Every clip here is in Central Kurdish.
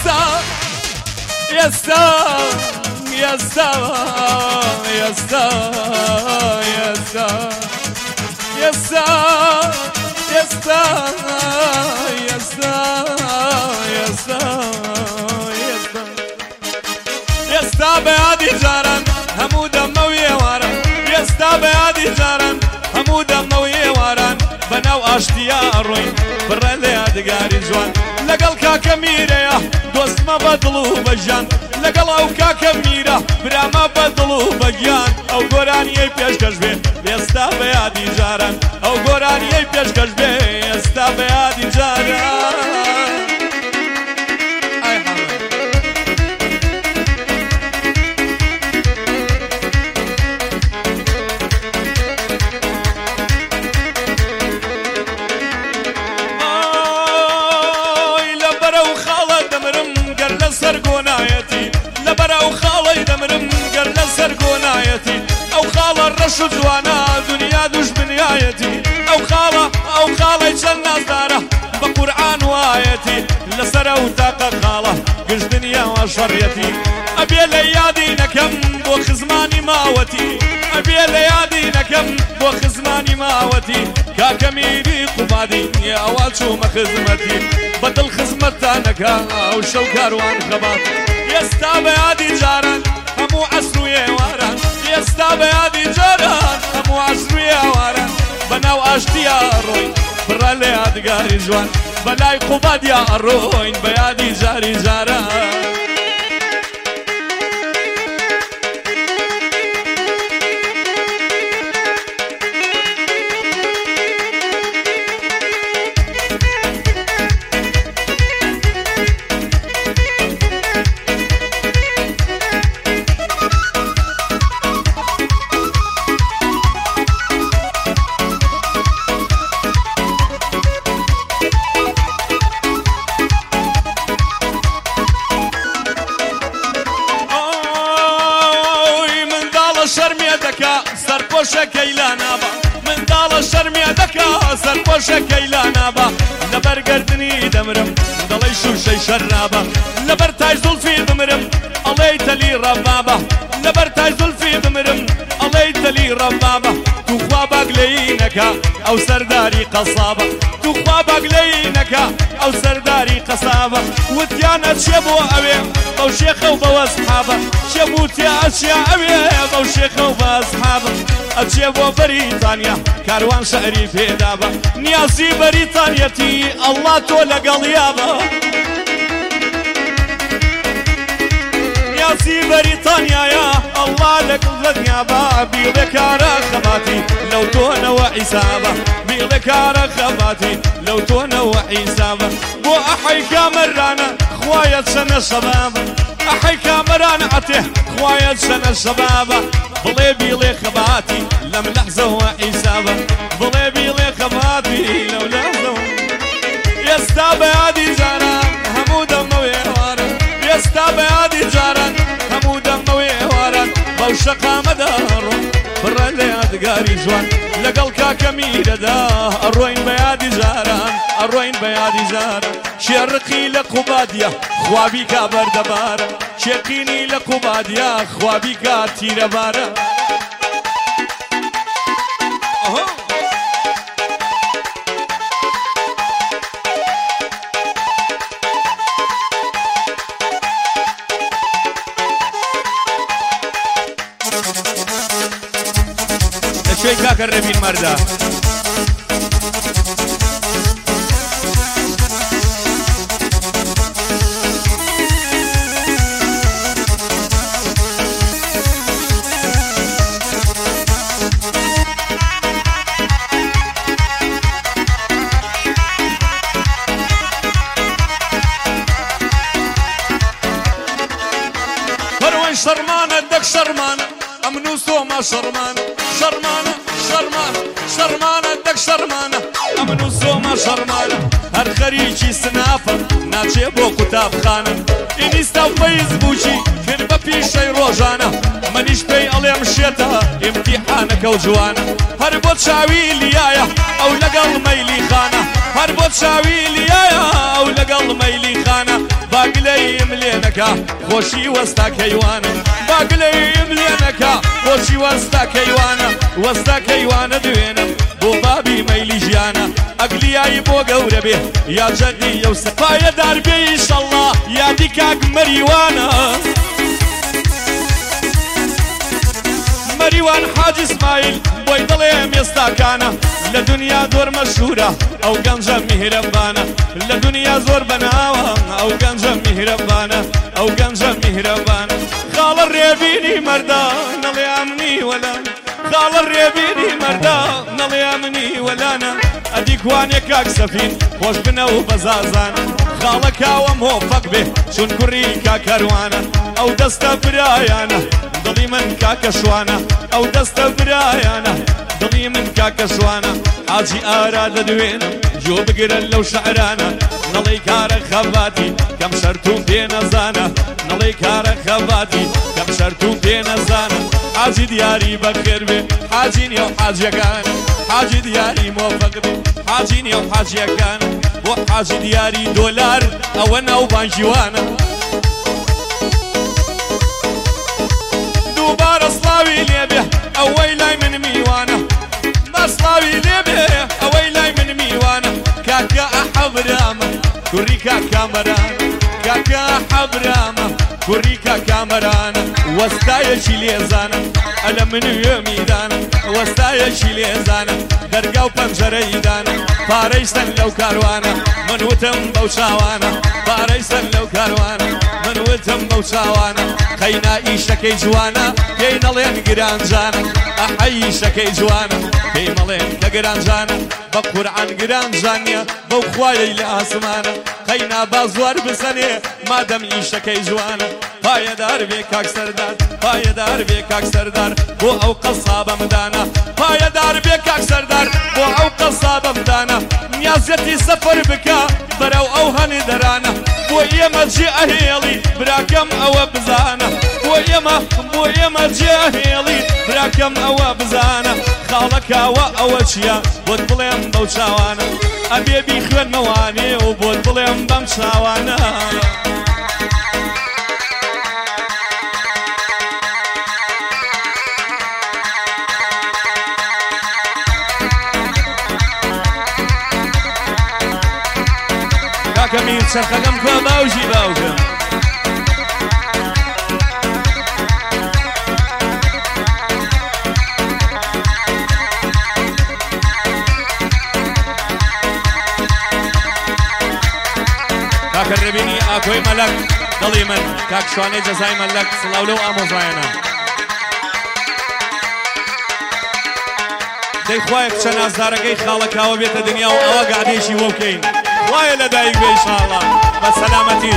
يسا يسا يسا يسا يسا يسا يسا يسا يسا يسا يسا بيادي جاران همو دموي واران يسا بيادي جاران همو دموي واران بناو اشتيا روين برا يادگاری جوان لقل كاكا ميريا دوست ما بدلو بجان لقل او كاكا ميرا برا ما بدلو بجان او قراني پیش کشبه يستا بيادي جاران او قراني پیش کشبه يستا بيادي جاران او خاله الرشو جوانا دنيا دوش بنيايتي او خاله جنة داره بقرآن وايتي لسره وتاقه خاله قش دنيا وشريتي ابي ليادي نكم بو خزماني ماوتي ابي ليادي نكم بو خزماني ماوتي كاكميري قبادي يا اوالشو مخزمتي بدل خزمتانك او شو كاروان خبات يستا بيادي جاران همو عسروي واران يستا بيادي جاران همو عسروي واران بناو اشتيا روين برا ليادگاري جوان بناي قباد يا روين بيادي جاري جاران كيلانا من دال الشرمية دكا سرقوش كيلانا با لبر قردني دمرم دلي شو شي شرابا لبر تاج زلفي دمرم عليت لي ربابا لبر تاج زلفي دمرم عليت لي ربابا تو خوابك لينكا او سرداري قصابة تو خوابك لينكا او سرداري قصابة وتيانا تشبو اوي بو شيخ وبو اصحابه شبوتي اشياء اوي بو شيخ وبو اصحابه أجيبو بريطانيا كاروان شعري في دابا نيازي بريطانيتي الله تولا قليابا نيازي بريطانيا يا الله لك الدنيابا بيضك رخباتي لو تونا وحسابا بيضك رخباتي لو تونا وحسابا بو أحي كامرانا خوايا سنة شبابا أحي كامرانا عته خوايا سنة شبابا بلي بيلي خباتي لم لحظة وحسابا بلي بيلي خباتي لو لحظة يستا بيادي جاران همو دموي وارن يستا بيادي جاران همو دموي وارن بوشقا مدارون برا ليادگاري جوان لقل كاكمير دا الروين بيادي جاران الروين بيادي جاران شرقي لقباديا خوابي كابر دبارا شرقيني لقباديا خوابي كاتير بارا شوي كاكر ربين مردا فروين شرمانة دك شرمانة أمنو سوما شرمانة شرمانة شرمانة شرمانة دك شرمانة أمنو سوما شرمانة هر خريجي سنافة ناچي بو كتاب خانة إنستا وفيسبوكي كن ببيشي روجانا منيش بي ألي مشيتها امتحانك وجوانا هر بوت شاوي ليايا أو لقل ميلي خانة هر بوت شاوي ليايا أو لقل ميلي خانة باقلەیم لێنەکە خۆشی وەستا کەیوانە باقلەیم لێنەکە خۆشی وەستا کەیوانە وەستا کەیوانە دوێنم بۆ بابی مەیلی ژیانە ئەگلیایی بۆ گەورە بێ یا جەدی یەوسە پایەدار بێ ئیشەڵڵا یادی کاک مەریوانە مەریوان حاج ئیسماعیل بۆی دڵێم ئێستاکانە لە دنیا زۆر مەشهورە ئەو گەنجە میهرەبانە لە دنیا زۆر بەناوە ئەو گەنجە میهرەبانە ئەو گەنجە میهرەبانە خاڵە ڕێبینی مەردا نەڵێ ئەمنی وەلان خاڵە ڕێبینی مەردا نەڵێ ئەمنی وەلانە ئەدی کوانێ کاک سەفین خۆش بنە و بەزازانە خاڵە کاوەم هۆفەق بێ چون کوڕی کاکەروانە ئەو دەستە برایانە دڵی من کاکە شوانە ئەو دەستە برایانە دڵی من کاکە شوانە حاجی ئارا دەدوێنم جۆ بگرن لەو شەعرانە نەڵێی کارە خەباتی کەم شەرت و پێ نەزانە نەڵێی کارە خەباتی کەم شەرت و پێ نەزانە حاجی دیاری بەخێر بێ حاجی نیە و حاجیەکان حاجی دیاری مۆفەق بێ حاجی نیە و حاجیەکان بۆ حاجی دیاری دۆلار ئەوە ناو بانجیوانە دووبارە سڵاوی لێبێ ئەوەی لای من میوانە مەسڵاوی لێبێ ئەوەی لای من میوانە کاکە ئەحەبرامە کوڕی کاکامەرانە کاکە ئەحەبرامە کوڕی کاکامەرانە وەستایەکی لێزانە ئەلە من وێ میدانە وەستایەکی لێزانە دەرگا و پەنجەرەی دانە پارەی سەن لەو کاروانە من وتم بەو چاوانە پارەی سەن لەو کاروانە من وتم بەو چاوانە قەینا ئیشەکەی جوانە پێی نەڵێن گرانجانە ئەحەی ئیشەکەی جوانە پێی مەڵێن کە گرانجانە بە قورعان گرانجانیە بەو خوایەی لە ئاسمانە قەینا با زوار بسەنێ مادەم ئیشەکەی جوانە پایەدار بێ کاک سەردار پایەدار بێ کاک سەردار بۆ ئەو قەسابەمدانە پایەدار بێ کاک سەردار بۆ ئەو قەسابەمدانە نیازەتی سەفەر بکە بەرەو ئەو هەنی دەرانە بۆ ئێمە جێ ئەهێڵی براکەم ئەوە بزانە بۆ ئێمە جێ ئەهێڵی براکەم ئەوە بزانە خاڵەکاوە ئەوە چییە بۆت بڵێم بەو چاوانە ئەبێ بیخوێنمەوانێ و بۆت بڵێم بەم چاوانە کاکە میر چەرخەکەم کۆ باوژی باوکەم کاکە ڕێبینی ئاکۆی مەلەک دڵی من کاک شوانەی جەزای مەلەک سڵاو لەو ئامۆزایەنە دەی خوایە کچە نازدارەکەی خاڵەکاوە بێتە دنیا و ئەوە گادێشی بۆ بکەین خوایە لەدایک بێ ئینشاءڵڵا بە سەلامەتی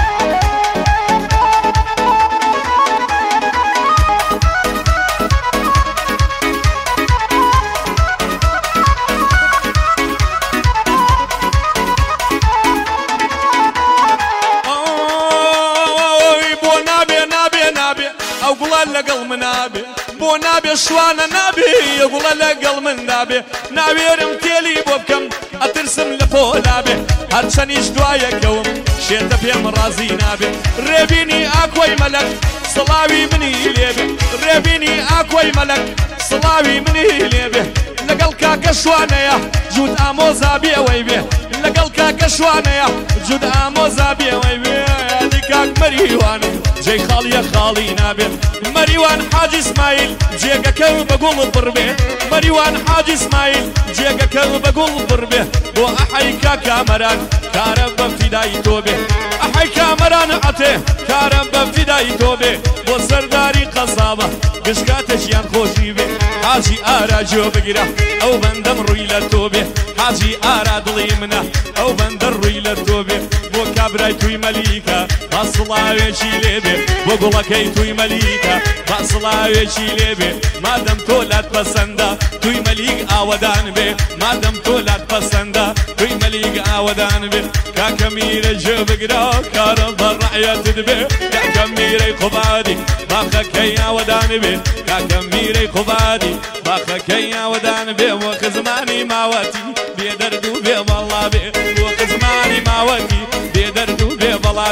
ئەو گوڵە لەگەڵ منابێ بۆ نابێ شوانە نابێ ئەو گوڵە لەگەڵ من نابێ ناوێرم تێلی بۆ بکەم ئەترسم لە پۆلابێ هەرچەنیش دوایەکەوم شێتە پێم ڕازی نابێ ڕێبینی ئاکۆی مەلەک سڵاوی منی لێبێ ڕێبینی ئاکۆی مەلەک سڵاوی منی لێبێ لەگەڵ کاکە شوانەیە جوود ئامۆزا بێوەی بێ لەگەڵ کاکە شوانەیە جوود ئامۆزا بێوەی بێ یادی کاک مەریوانە جێی خاڵیە خاڵی نابێت مەریوان حاج ئیسماعیل جێگەکە بە گوڵ بڕبێ مەریوان حاج ئیسماعیل جێگەکە بە گوڵ بڕبێ بۆ ئەحەی کاکامەران کارە بە فیدایی تۆ بێ ئەحەی کامەران ئەتێ کارە بە فیدایی تۆ بێ بۆ سەرداری قەسابە گشکاتەشیان خۆشی بێ حاجی ئارا جۆ بگیرە ئەو بەندەم ڕووی لە تۆ بێ حاجی ئارا دڵی منە ئەو بەندە ڕووی لە تۆ بێ بۆ کابرای توی مەلیکە با سڵاوێکی لێبێ بۆ گوڵەکەی توی مەلیکە با سڵاوێکی لێبێ مادەم تۆ لات پەسەندە توی مەلیک ئاوەدان بێ مادەم تۆ لات پەسەندە توی مەلیک ئاوەدان بێ کاکە میرە جێ بگرە کارە بە ڕعەتت بێ کاکە میرەی قوبادی باخەکەی ئاوەدان بێ کاکە میرەی قوبادی باخەکەی ئاوەدان بێ وەک زمانی ماوەتی بێ دەرد و بێ بەڵا بێ وەک زمانی ماوەتی بێ دەرد و بێ بەڵا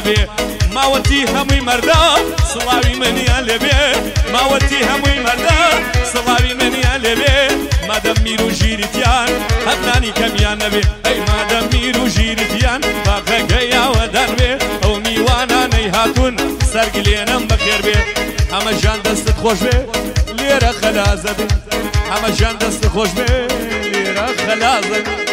بێ ماوەتی هەمووی مەردا سڵاوی منیان لێبێ ماوەتی هەمووی مەردا سڵاوی منیان لێبێ مادەم میر و ژیرتیان هەبنانی کەمیان نەبێ ئەی مادەم میر و ژیرتیان باقەکەی یاوەدان بێ ئەو میوانانەی هاتوون سەرگلێنم بەخێر بێ هەمەژان دەستت خۆش بێ لێرە خەلازە بێ هەمەژان دەستت خۆش بێ لێرە خەلازە بێ